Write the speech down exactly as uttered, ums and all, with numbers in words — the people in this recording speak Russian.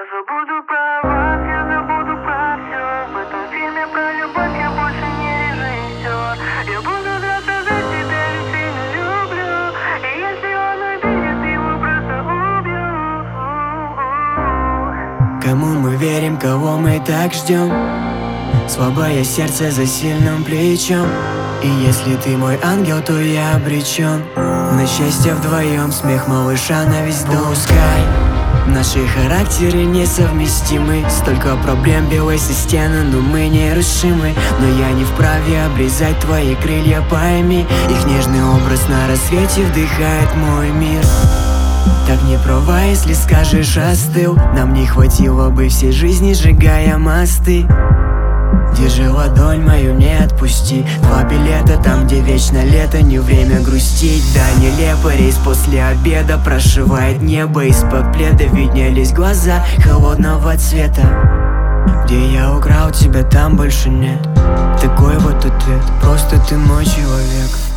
забуду про вас, я забуду про все. В этом фильме про любовь я больше не режиссер. Я буду драться за тебя, ведь сильно люблю. И если он обидит, его просто убью. Кому мы верим, кого мы так ждем? Слабое сердце за сильным плечом. И если ты мой ангел, то я обречен на счастье вдвоем, смех малыша на весь дом. Пускай наши характеры несовместимы, столько проблем, белые стены, но мы нерушимы. Но я не вправе обрезать твои крылья, пойми. Их нежный образ на рассвете вдыхает мой мир. Так не права, если скажешь остыл. Нам не хватило бы всей жизни, сжигая мосты. Держи ладонь мою, не отпусти. Два билета там, где вечно лето, не время грустить. Да, нелепо, рейс после обеда прошивает небо. Из-под пледа виднелись глаза холодного цвета. Где я украл тебя, там больше нет. Такой вот ответ, просто ты мой человек.